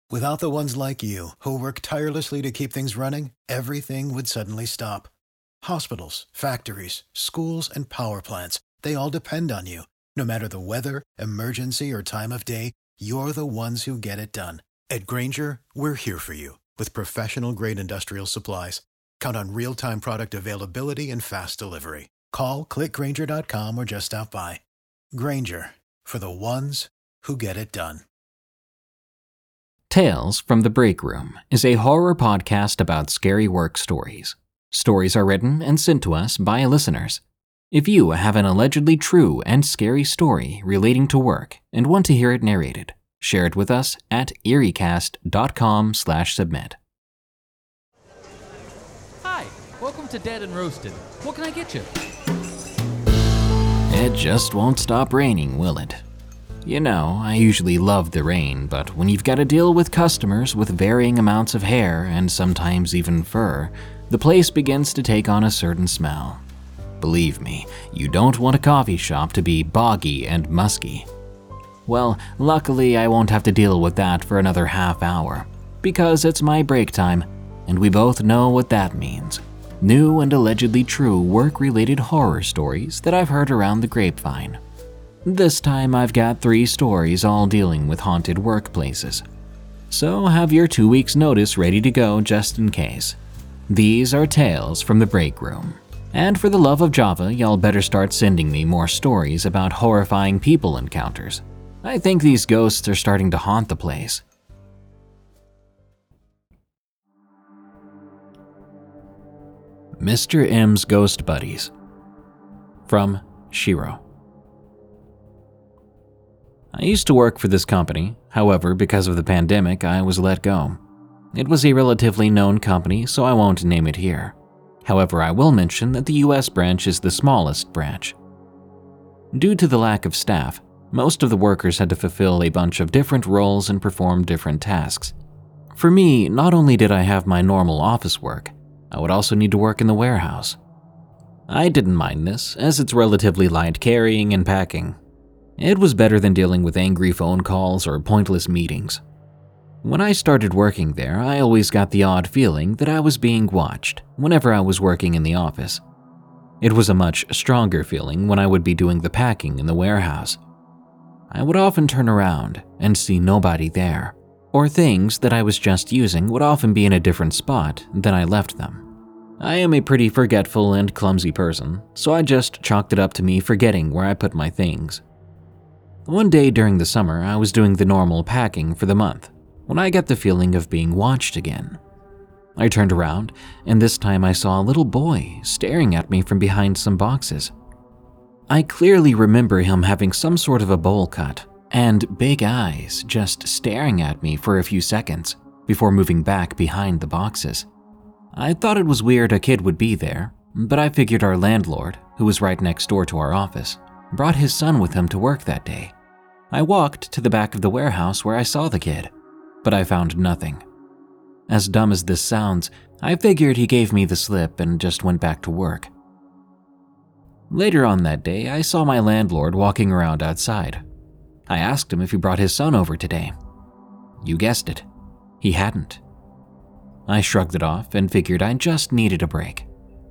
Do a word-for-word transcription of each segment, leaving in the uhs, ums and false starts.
Without the ones like you, who work tirelessly to keep things running, everything would suddenly stop. Hospitals, factories, schools, and power plants, they all depend on you. No matter the weather, emergency, or time of day, you're the ones who get it done. At Grainger, we're here for you with professional-grade industrial supplies. Count on real-time product availability and fast delivery. Call, click Grainger dot com, or just stop by. Grainger, for the ones who get it done. Tales from the Break Room is a horror podcast about scary work stories. Stories are written and sent to us by listeners. If you have an allegedly true and scary story relating to work and want to hear it narrated, share it with us at eeriecast dot com slash submit. Hi, welcome to Dead and Roasted. What can I get you? It just won't stop raining, will it? You know, I usually love the rain, but when you've got to deal with customers with varying amounts of hair and sometimes even fur, the place begins to take on a certain smell. Believe me, you don't want a coffee shop to be boggy and musky. Well, luckily I won't have to deal with that for another half hour, because it's my break time, and we both know what that means. New and allegedly true work-related horror stories that I've heard around the grapevine. This time I've got three stories all dealing with haunted workplaces. So have your two weeks notice ready to go just in case. These are tales from the break room. And for the love of Java, y'all better start sending me more stories about horrifying people encounters. I think these ghosts are starting to haunt the place. Mister M's Ghost Buddies. From Shiro. I used to work for this company, however, because of the pandemic, I was let go. It was a relatively known company, so I won't name it here. However, I will mention that the U S branch is the smallest branch. Due to the lack of staff, most of the workers had to fulfill a bunch of different roles and perform different tasks. For me, not only did I have my normal office work, I would also need to work in the warehouse. I didn't mind this, as it's relatively light carrying and packing. It was better than dealing with angry phone calls or pointless meetings. When I started working there, I always got the odd feeling that I was being watched whenever I was working in the office. It was a much stronger feeling when I would be doing the packing in the warehouse. I would often turn around and see nobody there, or things that I was just using would often be in a different spot than I left them. I am a pretty forgetful and clumsy person, so I just chalked it up to me forgetting where I put my things. One day during the summer, I was doing the normal packing for the month when I got the feeling of being watched again. I turned around, and this time I saw a little boy staring at me from behind some boxes. I clearly remember him having some sort of a bowl cut and big eyes just staring at me for a few seconds before moving back behind the boxes. I thought it was weird a kid would be there, but I figured our landlord, who was right next door to our office, brought his son with him to work that day. I walked to the back of the warehouse where I saw the kid, but I found nothing. As dumb as this sounds, I figured he gave me the slip and just went back to work. Later on that day, I saw my landlord walking around outside. I asked him if he brought his son over today. You guessed it, he hadn't. I shrugged it off and figured I just needed a break.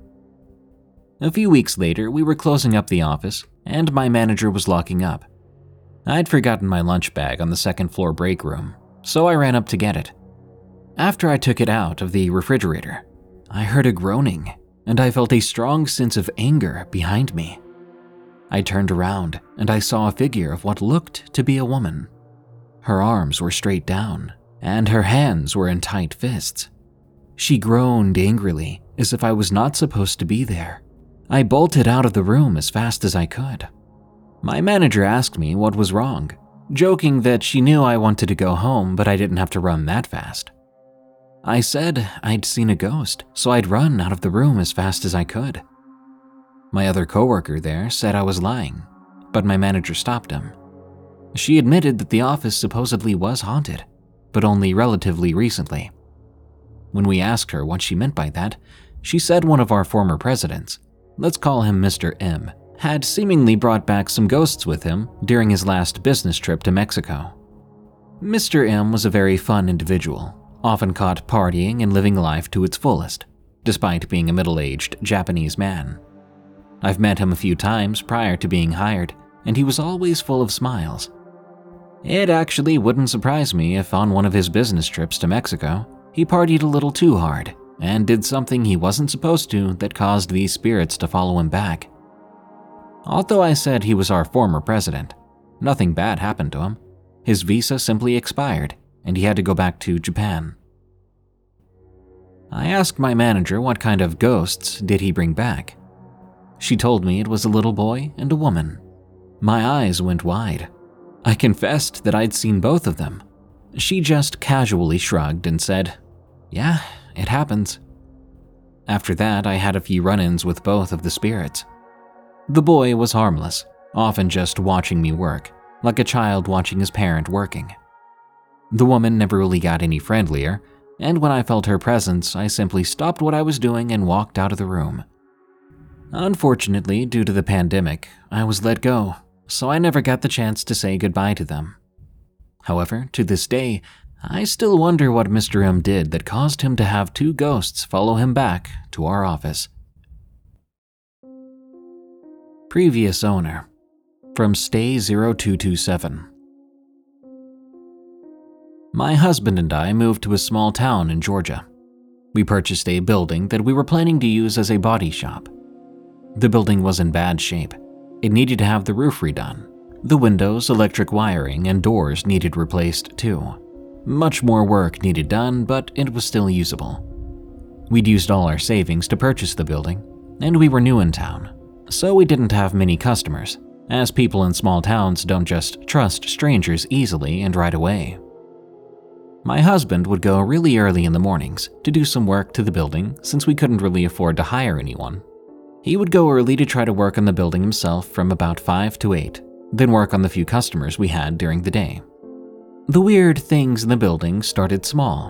A few weeks later, we were closing up the office, and my manager was locking up. I'd forgotten my lunch bag on the second floor break room, so I ran up to get it. After I took it out of the refrigerator, I heard a groaning, and I felt a strong sense of anger behind me. I turned around, and I saw a figure of what looked to be a woman. Her arms were straight down, and her hands were in tight fists. She groaned angrily, as if I was not supposed to be there. I bolted out of the room as fast as I could. My manager asked me what was wrong, joking that she knew I wanted to go home, but I didn't have to run that fast. I said I'd seen a ghost, so I'd run out of the room as fast as I could. My other coworker there said I was lying, but my manager stopped him. She admitted that the office supposedly was haunted, but only relatively recently. When we asked her what she meant by that, she said one of our former presidents, let's call him Mister M, had seemingly brought back some ghosts with him during his last business trip to Mexico. Mister M was a very fun individual, often caught partying and living life to its fullest, despite being a middle-aged Japanese man. I've met him a few times prior to being hired, and he was always full of smiles. It actually wouldn't surprise me if on one of his business trips to Mexico, he partied a little too hard and did something he wasn't supposed to that caused these spirits to follow him back. Although I said he was our former president, nothing bad happened to him. His visa simply expired, and he had to go back to Japan. I asked my manager what kind of ghosts did he bring back. She told me it was a little boy and a woman. My eyes went wide. I confessed that I'd seen both of them. She just casually shrugged and said, "Yeah, it happens." After that, I had a few run-ins with both of the spirits. The boy was harmless, often just watching me work, like a child watching his parent working. The woman never really got any friendlier, and when I felt her presence, I simply stopped what I was doing and walked out of the room. Unfortunately, due to the pandemic, I was let go, so I never got the chance to say goodbye to them. However, to this day, I still wonder what Mister M did that caused him to have two ghosts follow him back to our office. Previous owner, from Stay zero two two seven. My husband and I moved to a small town in Georgia. We purchased a building that we were planning to use as a body shop. The building was in bad shape. It needed to have the roof redone. The windows, electric wiring, and doors needed replaced too. Much more work needed done, but it was still usable. We'd used all our savings to purchase the building, and we were new in town, so we didn't have many customers, as people in small towns don't just trust strangers easily and right away. My husband would go really early in the mornings to do some work to the building since we couldn't really afford to hire anyone. He would go early to try to work on the building himself from about five to eight, then work on the few customers we had during the day. The weird things in the building started small.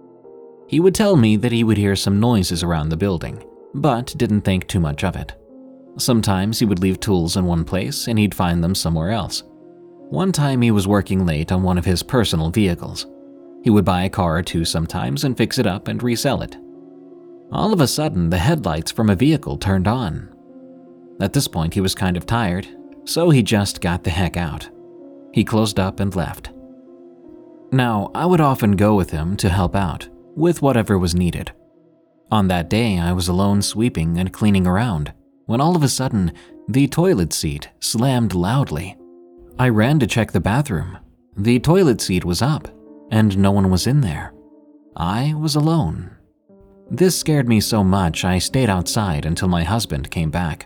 He would tell me that he would hear some noises around the building, but didn't think too much of it. Sometimes he would leave tools in one place and he'd find them somewhere else. One time he was working late on one of his personal vehicles. He would buy a car or two sometimes and fix it up and resell it. All of a sudden, the headlights from a vehicle turned on. At this point, he was kind of tired, so he just got the heck out. He closed up and left. Now, I would often go with him to help out with whatever was needed. On that day, I was alone sweeping and cleaning around when all of a sudden, the toilet seat slammed loudly. I ran to check the bathroom. The toilet seat was up, and no one was in there. I was alone. This scared me so much I stayed outside until my husband came back.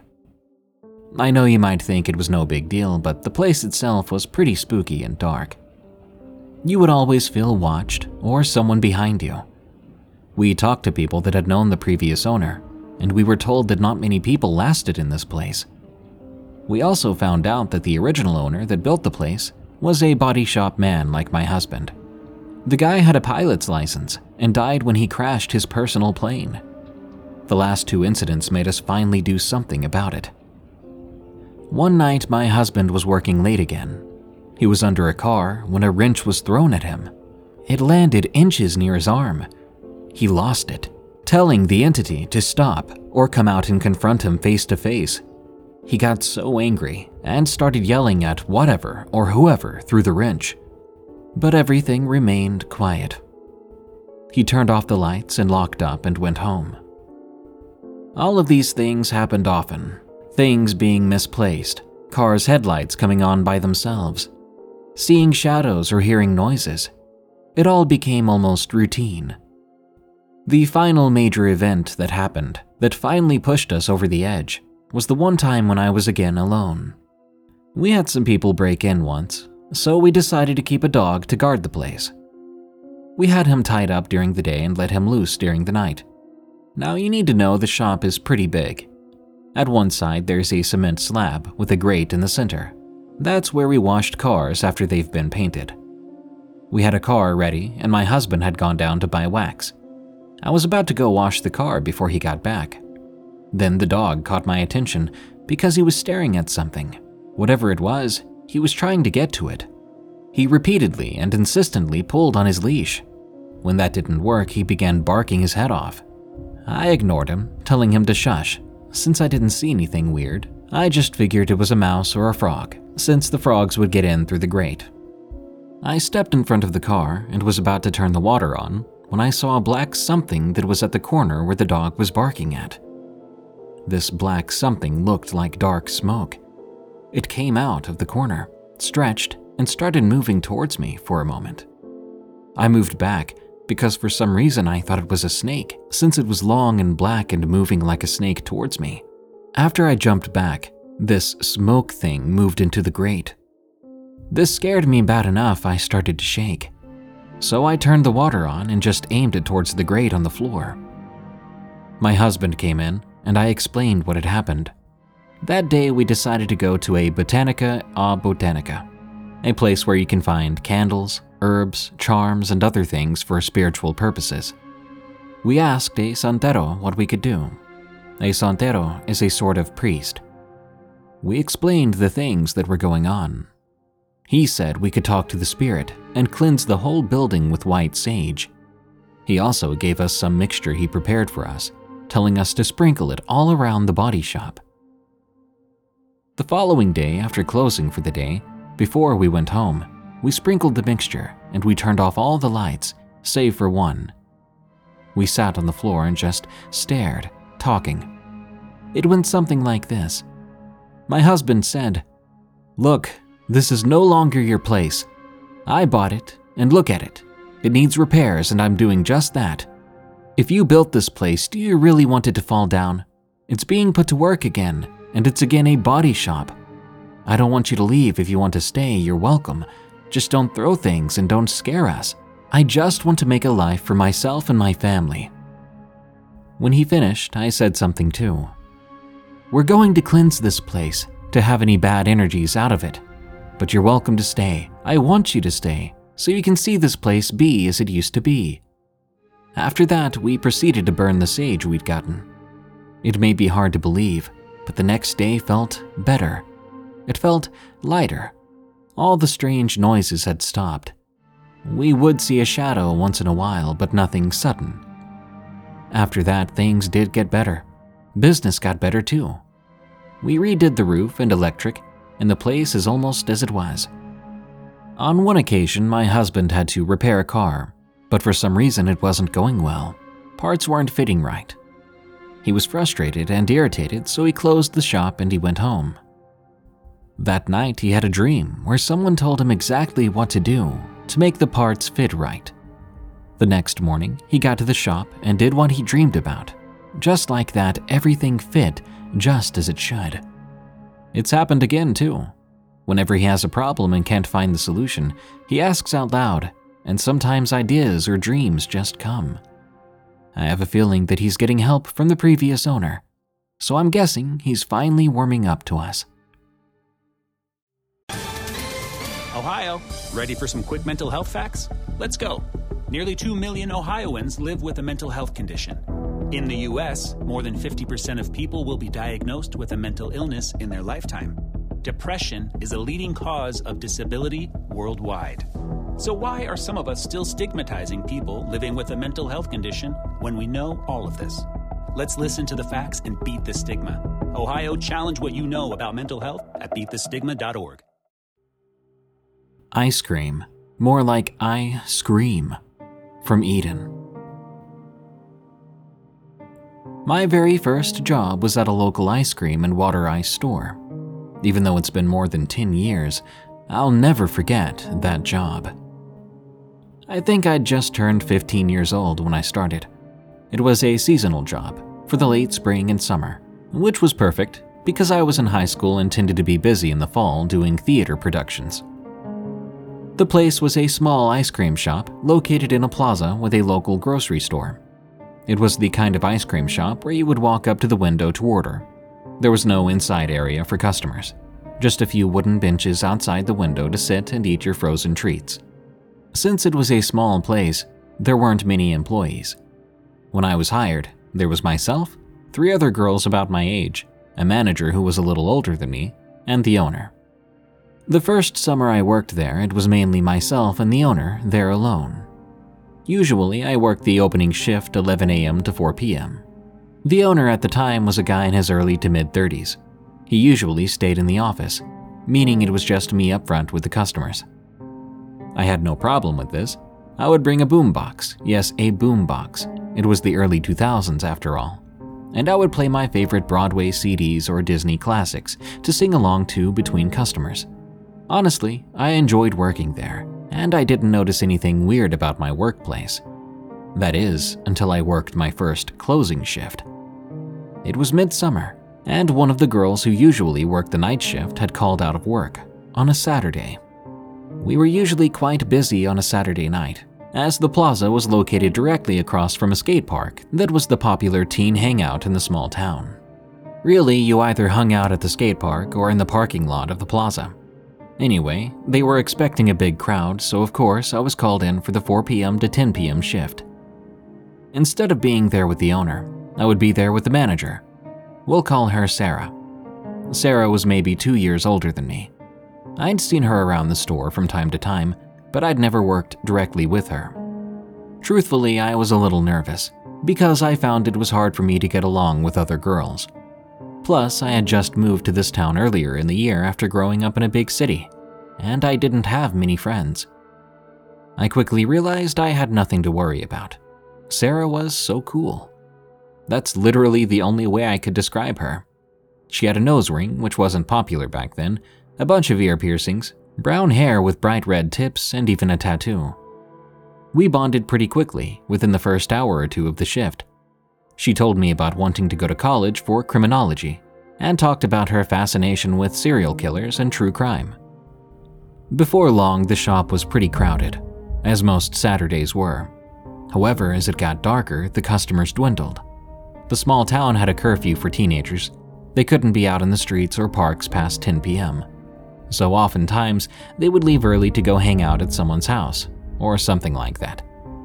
I know you might think it was no big deal, but the place itself was pretty spooky and dark. You would always feel watched or someone behind you. We talked to people that had known the previous owner, and we were told that not many people lasted in this place. We also found out that the original owner that built the place was a body shop man like my husband. The guy had a pilot's license and died when he crashed his personal plane. The last two incidents made us finally do something about it. One night, my husband was working late again. He was under a car when a wrench was thrown at him. It landed inches near his arm. He lost it, telling the entity to stop or come out and confront him face to face. He got so angry and started yelling at whatever or whoever threw the wrench. But everything remained quiet. He turned off the lights and locked up and went home. All of these things happened often. Things being misplaced, cars' headlights coming on by themselves, seeing shadows or hearing noises. It all became almost routine. The final major event that happened that finally pushed us over the edge was the one time when I was again alone. We had some people break in once, so we decided to keep a dog to guard the place. We had him tied up during the day and let him loose during the night. Now you need to know the shop is pretty big. At one side there's a cement slab with a grate in the center. That's where we washed cars after they've been painted. We had a car ready and my husband had gone down to buy wax. I was about to go wash the car before he got back. Then the dog caught my attention because he was staring at something. Whatever it was, he was trying to get to it. He repeatedly and insistently pulled on his leash. When that didn't work, he began barking his head off. I ignored him, telling him to shush. Since I didn't see anything weird, I just figured it was a mouse or a frog, since the frogs would get in through the grate. I stepped in front of the car and was about to turn the water on when I saw a black something that was at the corner where the dog was barking at. This black something looked like dark smoke. It came out of the corner, stretched, and started moving towards me for a moment. I moved back because for some reason I thought it was a snake, since it was long and black and moving like a snake towards me. After I jumped back, this smoke thing moved into the grate. This scared me bad enough I started to shake. So I turned the water on and just aimed it towards the grate on the floor. My husband came in and I explained what had happened. That day we decided to go to a Botanica a Botanica, a place where you can find candles, herbs, charms, and other things for spiritual purposes. We asked a santero what we could do. A santero is a sort of priest. We explained the things that were going on. He said we could talk to the spirit and cleanse the whole building with white sage. He also gave us some mixture he prepared for us, telling us to sprinkle it all around the body shop. The following day, after closing for the day, before we went home, we sprinkled the mixture and we turned off all the lights, save for one. We sat on the floor and just stared, talking. It went something like this. My husband said, "Look, this is no longer your place. I bought it, and look at it. It needs repairs, and I'm doing just that. If you built this place, do you really want it to fall down? It's being put to work again, and it's again a body shop. I don't want you to leave. If you want to stay, you're welcome. Just don't throw things and don't scare us. I just want to make a life for myself and my family." When he finished, I said something too. "We're going to cleanse this place to have any bad energies out of it. But you're welcome to stay. I want you to stay, so you can see this place be as it used to be." After that, we proceeded to burn the sage we'd gotten. It may be hard to believe, but the next day felt better. It felt lighter. All the strange noises had stopped. We would see a shadow once in a while, but nothing sudden. After that, things did get better. Business got better too. We redid the roof and electric, and the place is almost as it was. On one occasion, my husband had to repair a car, but for some reason it wasn't going well. Parts weren't fitting right. He was frustrated and irritated, so he closed the shop and he went home. That night, he had a dream where someone told him exactly what to do to make the parts fit right. The next morning, he got to the shop and did what he dreamed about. Just like that, everything fit just as it should. It's happened again too. Whenever he has a problem and can't find the solution, he asks out loud, and sometimes ideas or dreams just come. I have a feeling that he's getting help from the previous owner, so I'm guessing he's finally warming up to us. Ohio, ready for some quick mental health facts? Let's go. Nearly two million Ohioans live with a mental health condition. In the U S, more than fifty percent of people will be diagnosed with a mental illness in their lifetime. Depression is a leading cause of disability worldwide. So why are some of us still stigmatizing people living with a mental health condition when we know all of this? Let's listen to the facts and beat the stigma. Ohio, challenge what you know about mental health at beat the stigma dot org. Ice cream, more like I scream, from Eden. My very first job was at a local ice cream and water ice store. Even though it's been more than ten years, I'll never forget that job. I think I'd just turned fifteen years old when I started. It was a seasonal job for the late spring and summer, which was perfect because I was in high school and tended to be busy in the fall doing theater productions. The place was a small ice cream shop located in a plaza with a local grocery store. It was the kind of ice cream shop where you would walk up to the window to order. There was no inside area for customers, just a few wooden benches outside the window to sit and eat your frozen treats. Since it was a small place, there weren't many employees. When I was hired, there was myself, three other girls about my age, a manager who was a little older than me, and the owner. The first summer I worked there, it was mainly myself and the owner there alone. Usually, I worked the opening shift eleven a.m. to four p.m. The owner at the time was a guy in his early to mid-thirties. He usually stayed in the office, meaning it was just me up front with the customers. I had no problem with this. I would bring a boombox, yes, a boombox. It was the early two thousands after all. And I would play my favorite Broadway C Ds or Disney classics to sing along to between customers. Honestly, I enjoyed working there, and I didn't notice anything weird about my workplace. That is, until I worked my first closing shift. It was midsummer, and one of the girls who usually worked the night shift had called out of work on a Saturday. We were usually quite busy on a Saturday night, as the plaza was located directly across from a skate park that was the popular teen hangout in the small town. Really, you either hung out at the skate park or in the parking lot of the plaza. Anyway, they were expecting a big crowd, so of course I was called in for the four p.m. to ten p.m. shift. Instead of being there with the owner, I would be there with the manager. We'll call her Sarah. Sarah was maybe two years older than me. I'd seen her around the store from time to time, but I'd never worked directly with her. Truthfully, I was a little nervous, because I found it was hard for me to get along with other girls. Plus, I had just moved to this town earlier in the year after growing up in a big city, and I didn't have many friends. I quickly realized I had nothing to worry about. Sarah was so cool. That's literally the only way I could describe her. She had a nose ring, which wasn't popular back then, a bunch of ear piercings, brown hair with bright red tips, and even a tattoo. We bonded pretty quickly, within the first hour or two of the shift. She told me about wanting to go to college for criminology, and talked about her fascination with serial killers and true crime. Before long, the shop was pretty crowded, as most Saturdays were. However, as it got darker, the customers dwindled. The small town had a curfew for teenagers. They couldn't be out in the streets or parks past ten p.m. So oftentimes, they would leave early to go hang out at someone's house, or something like that.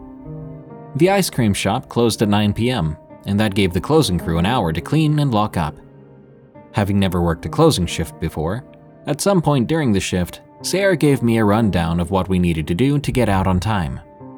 The ice cream shop closed at nine p.m., and that gave the closing crew an hour to clean and lock up. Having never worked a closing shift before, at some point during the shift, Sarah gave me a rundown of what we needed to do to get out on time.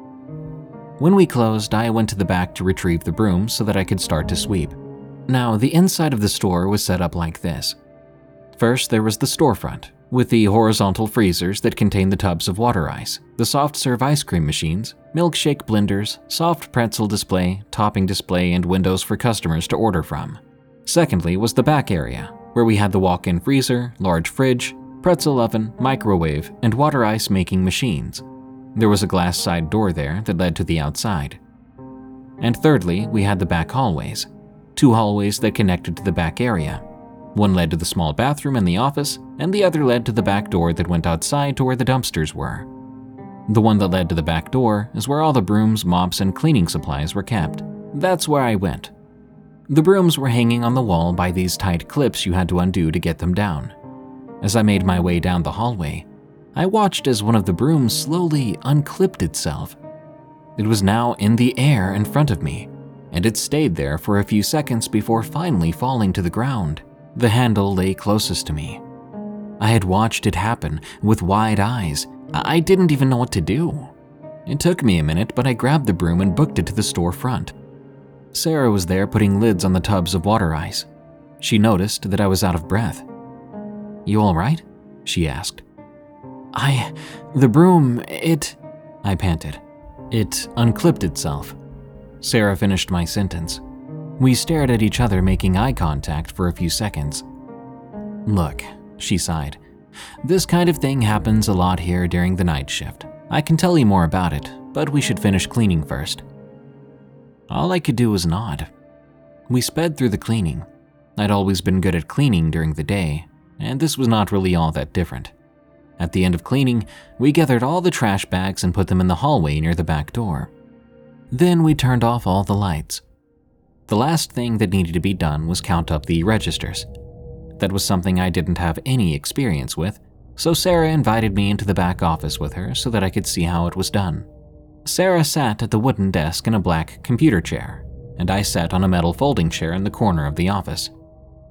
When we closed, I went to the back to retrieve the broom so that I could start to sweep. Now, the inside of the store was set up like this. First, there was the storefront, with the horizontal freezers that contained the tubs of water ice, the soft-serve ice cream machines, milkshake blenders, soft pretzel display, topping display, and windows for customers to order from. Secondly was the back area, where we had the walk-in freezer, large fridge, pretzel oven, microwave, and water ice making machines. There was a glass side door there that led to the outside. And thirdly, we had the back hallways, two hallways that connected to the back area. One led to the small bathroom and the office, and the other led to the back door that went outside to where the dumpsters were. The one that led to the back door is where all the brooms, mops, and cleaning supplies were kept. That's where I went. The brooms were hanging on the wall by these tight clips you had to undo to get them down. As I made my way down the hallway, I watched as one of the brooms slowly unclipped itself. It was now in the air in front of me, and it stayed there for a few seconds before finally falling to the ground. The handle lay closest to me. I had watched it happen with wide eyes. I didn't even know what to do. It took me a minute, but I grabbed the broom and booked it to the storefront. Sarah was there putting lids on the tubs of water ice. She noticed that I was out of breath. "You all right?" she asked. I... the broom, it... I panted. It unclipped itself. Sarah finished my sentence. We stared at each other, making eye contact for a few seconds. "Look," she sighed. "This kind of thing happens a lot here during the night shift. I can tell you more about it, but we should finish cleaning first." All I could do was nod. We sped through the cleaning. I'd always been good at cleaning during the day, and this was not really all that different. At the end of cleaning, we gathered all the trash bags and put them in the hallway near the back door. Then we turned off all the lights. The last thing that needed to be done was count up the registers. That was something I didn't have any experience with, so Sarah invited me into the back office with her so that I could see how it was done. Sarah sat at the wooden desk in a black computer chair, and I sat on a metal folding chair in the corner of the office.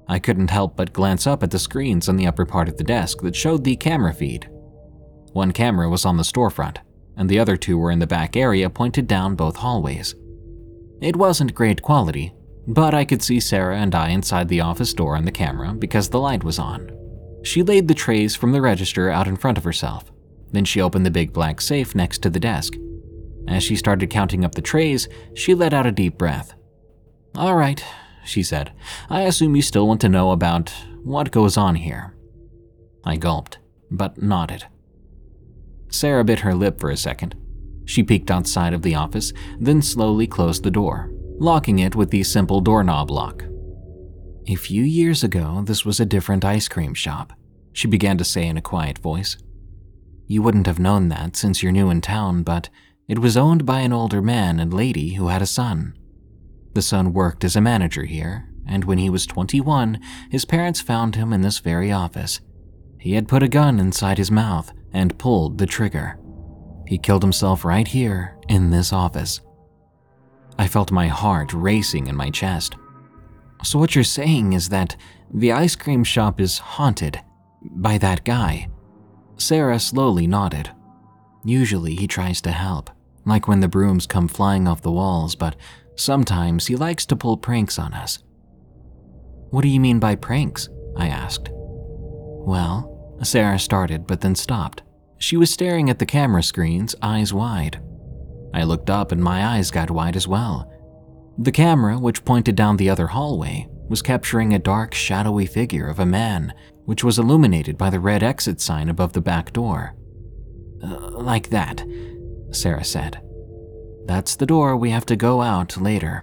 I couldn't help but glance up at the screens on the upper part of the desk that showed the camera feed. One camera was on the storefront, and the other two were in the back area pointed down both hallways. It wasn't great quality, but I could see Sarah and I inside the office door on the camera because the light was on. She laid the trays from the register out in front of herself. Then she opened the big black safe next to the desk. As she started counting up the trays, she let out a deep breath. "All right," she said. "I assume you still want to know about what goes on here." I gulped, but nodded. Sarah bit her lip for a second. She peeked outside of the office, then slowly closed the door, locking it with the simple doorknob lock. "A few years ago, this was a different ice cream shop," she began to say in a quiet voice. "You wouldn't have known that since you're new in town, but it was owned by an older man and lady who had a son. The son worked as a manager here, and when he was twenty-one, his parents found him in this very office. He had put a gun inside his mouth and pulled the trigger. He killed himself right here in this office." I felt my heart racing in my chest. "So what you're saying is that the ice cream shop is haunted by that guy?" Sarah slowly nodded. "Usually he tries to help, like when the brooms come flying off the walls, but sometimes he likes to pull pranks on us." "What do you mean by pranks?" I asked. "Well," Sarah started but then stopped. She was staring at the camera screens, eyes wide. I looked up and my eyes got wide as well. The camera, which pointed down the other hallway, was capturing a dark, shadowy figure of a man, which was illuminated by the red exit sign above the back door. Uh, like that," Sarah said. "That's the door we have to go out later."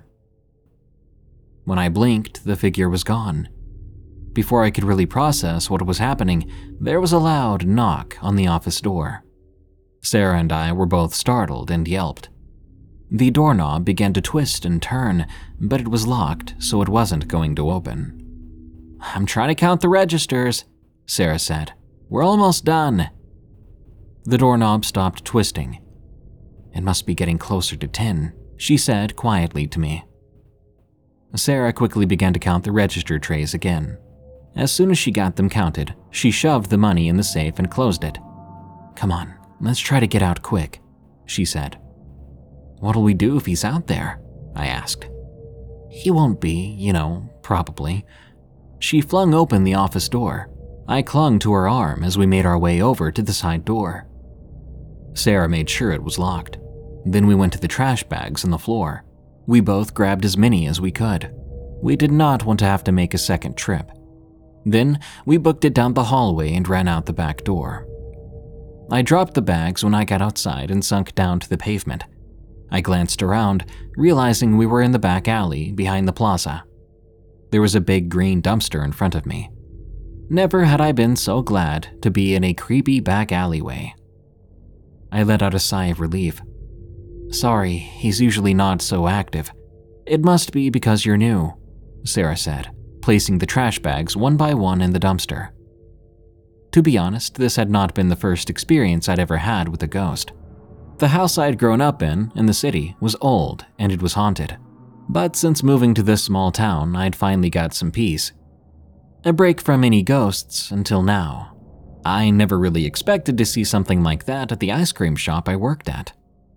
When I blinked, the figure was gone. Before I could really process what was happening, there was a loud knock on the office door. Sarah and I were both startled and yelped. The doorknob began to twist and turn, but it was locked, so it wasn't going to open. "I'm trying to count the registers," Sarah said. "We're almost done." The doorknob stopped twisting. "It must be getting closer to ten," she said quietly to me. Sarah quickly began to count the register trays again. As soon as she got them counted, she shoved the money in the safe and closed it. "Come on, let's try to get out quick," she said. "What'll we do if he's out there?" I asked. "He won't be, you know, probably." She flung open the office door. I clung to her arm as we made our way over to the side door. Sarah made sure it was locked. Then we went to the trash bags on the floor. We both grabbed as many as we could. We did not want to have to make a second trip. Then we booked it down the hallway and ran out the back door. I dropped the bags when I got outside and sunk down to the pavement. I glanced around, realizing we were in the back alley behind the plaza. There was a big green dumpster in front of me. Never had I been so glad to be in a creepy back alleyway. I let out a sigh of relief. "Sorry, he's usually not so active. It must be because you're new," Sarah said, placing the trash bags one by one in the dumpster. To be honest, this had not been the first experience I'd ever had with a ghost. The house I'd grown up in, in the city, was old and it was haunted. But since moving to this small town, I'd finally got some peace. A break from any ghosts until now. I never really expected to see something like that at the ice cream shop I worked at.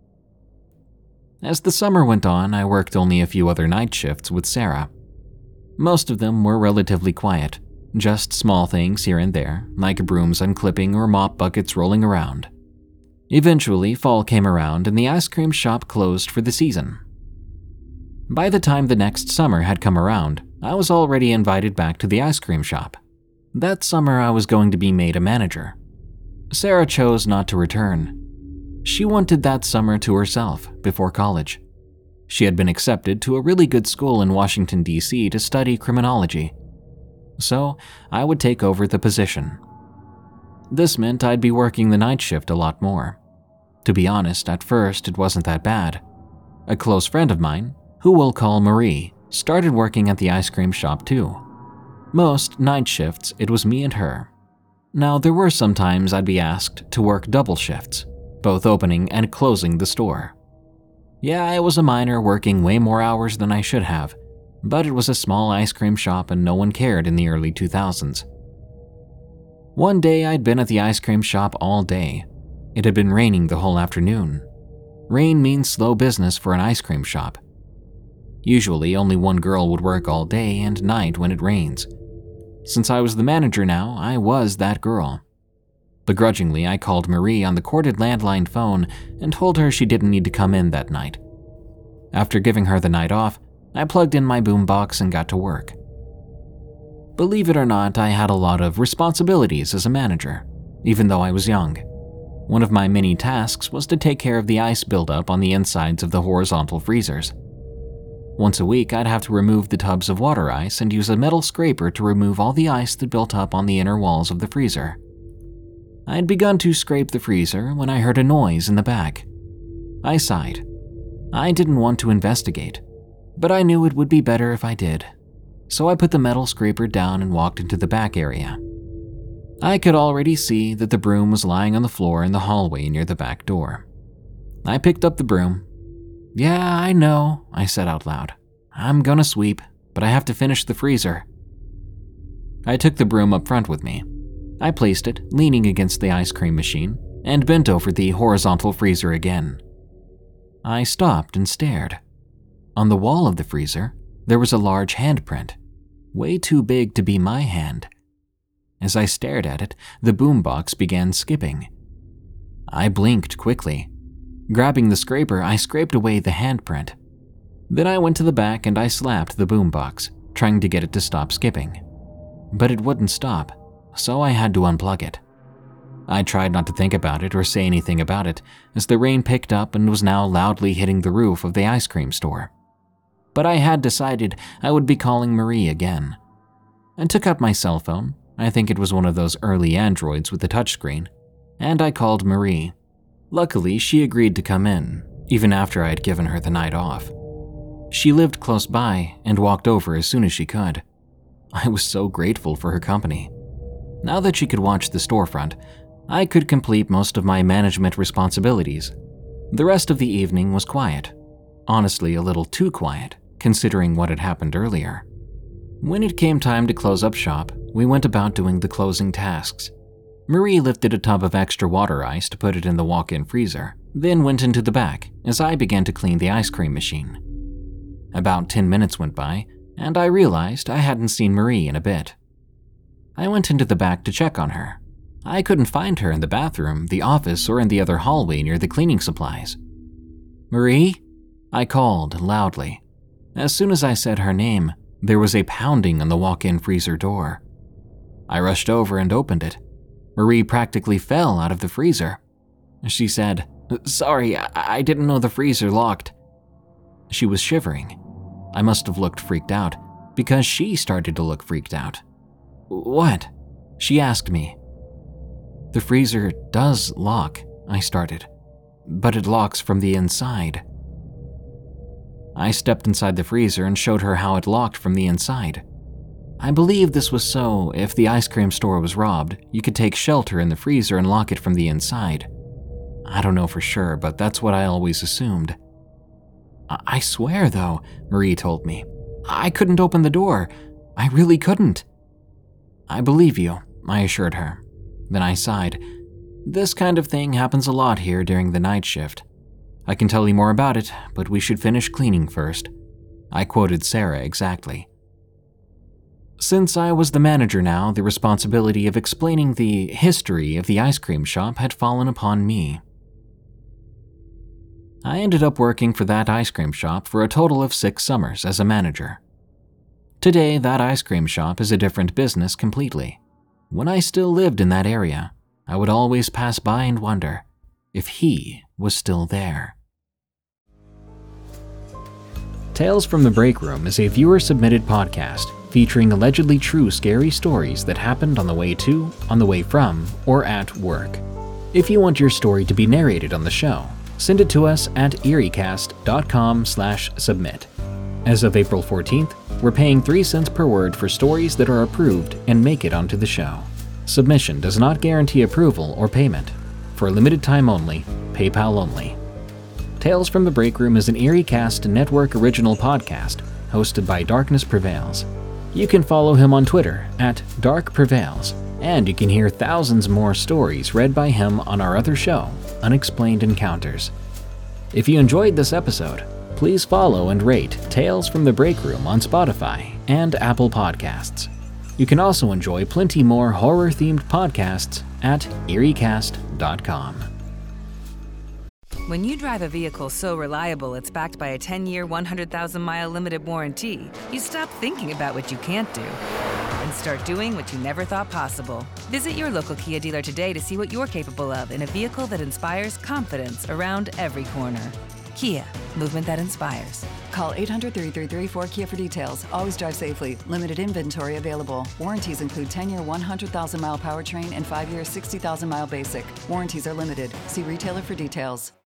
As the summer went on, I worked only a few other night shifts with Sarah. Most of them were relatively quiet, just small things here and there, like brooms unclipping or mop buckets rolling around. Eventually, fall came around and the ice cream shop closed for the season. By the time the next summer had come around, I was already invited back to the ice cream shop. That summer, I was going to be made a manager. Sarah chose not to return. She wanted that summer to herself before college. She had been accepted to a really good school in Washington, D C to study criminology. So, I would take over the position. This meant I'd be working the night shift a lot more. To be honest, at first it wasn't that bad. A close friend of mine, who we'll call Marie, started working at the ice cream shop too. Most night shifts, it was me and her. Now, there were some times I'd be asked to work double shifts, both opening and closing the store. Yeah, I was a minor working way more hours than I should have, but it was a small ice cream shop and no one cared in the early two thousands. One day I'd been at the ice cream shop all day. It had been raining the whole afternoon. Rain means slow business for an ice cream shop. Usually only one girl would work all day and night when it rains. Since I was the manager now, I was that girl. Begrudgingly, I called Marie on the corded landline phone and told her she didn't need to come in that night. After giving her the night off, I plugged in my boombox and got to work. Believe it or not, I had a lot of responsibilities as a manager, even though I was young. One of my many tasks was to take care of the ice buildup on the insides of the horizontal freezers. Once a week, I'd have to remove the tubs of water ice and use a metal scraper to remove all the ice that built up on the inner walls of the freezer. I had begun to scrape the freezer when I heard a noise in the back. I sighed. I didn't want to investigate, but I knew it would be better if I did. So I put the metal scraper down and walked into the back area. I could already see that the broom was lying on the floor in the hallway near the back door. I picked up the broom. "Yeah, I know," I said out loud. "I'm gonna sweep, but I have to finish the freezer." I took the broom up front with me. I placed it, leaning against the ice cream machine, and bent over the horizontal freezer again. I stopped and stared. On the wall of the freezer, there was a large handprint, way too big to be my hand. As I stared at it, the boombox began skipping. I blinked quickly. Grabbing the scraper, I scraped away the handprint. Then I went to the back and I slapped the boombox, trying to get it to stop skipping. But it wouldn't stop, so I had to unplug it. I tried not to think about it or say anything about it, as the rain picked up and was now loudly hitting the roof of the ice cream store. But I had decided I would be calling Marie again. I took out my cell phone, I think it was one of those early Androids with a touchscreen, and I called Marie. Luckily, she agreed to come in, even after I had given her the night off. She lived close by and walked over as soon as she could. I was so grateful for her company. Now that she could watch the storefront, I could complete most of my management responsibilities. The rest of the evening was quiet. Honestly, a little too quiet, considering what had happened earlier. When it came time to close up shop, we went about doing the closing tasks. Marie lifted a tub of extra water ice to put it in the walk-in freezer, then went into the back as I began to clean the ice cream machine. About ten minutes went by, and I realized I hadn't seen Marie in a bit. I went into the back to check on her. I couldn't find her in the bathroom, the office, or in the other hallway near the cleaning supplies. "Marie?" I called loudly. As soon as I said her name, there was a pounding on the walk-in freezer door. I rushed over and opened it. Marie practically fell out of the freezer. She said, "Sorry, I, I didn't know the freezer locked." She was shivering. I must have looked freaked out, because she started to look freaked out. "What?" she asked me. "The freezer does lock," I started, "but it locks from the inside." I stepped inside the freezer and showed her how it locked from the inside. I believe this was so, if the ice cream store was robbed, you could take shelter in the freezer and lock it from the inside. I don't know for sure, but that's what I always assumed. I, I swear, though, Marie told me, I couldn't open the door. I really couldn't. "I believe you," I assured her. Then I sighed. "This kind of thing happens a lot here during the night shift. I can tell you more about it, but we should finish cleaning first." I quoted Sarah exactly. Since I was the manager now, the responsibility of explaining the history of the ice cream shop had fallen upon me. I ended up working for that ice cream shop for a total of six summers as a manager. Today, that ice cream shop is a different business completely. When I still lived in that area, I would always pass by and wonder if he was still there. Tales from the Break Room is a viewer-submitted podcast featuring allegedly true scary stories that happened on the way to, on the way from, or at work. If you want your story to be narrated on the show, send it to us at eeriecast dot com slash submit. As of April fourteenth, we're paying three cents per word for stories that are approved and make it onto the show. Submission does not guarantee approval or payment. For a limited time only, PayPal only. Tales from the Break Room is an EerieCast Network original podcast hosted by Darkness Prevails. You can follow him on Twitter at Dark Prevails, and you can hear thousands more stories read by him on our other show, Unexplained Encounters. If you enjoyed this episode, please follow and rate Tales from the Break Room on Spotify and Apple Podcasts. You can also enjoy plenty more horror-themed podcasts at eerie cast dot com. When you drive a vehicle so reliable it's backed by a ten-year, one hundred thousand mile limited warranty, you stop thinking about what you can't do and start doing what you never thought possible. Visit your local Kia dealer today to see what you're capable of in a vehicle that inspires confidence around every corner. Kia, movement that inspires. Call eight hundred, three three three, four K I A for details. Always drive safely. Limited inventory available. Warranties include ten-year, one hundred thousand mile powertrain and five-year, sixty thousand mile basic. Warranties are limited. See retailer for details.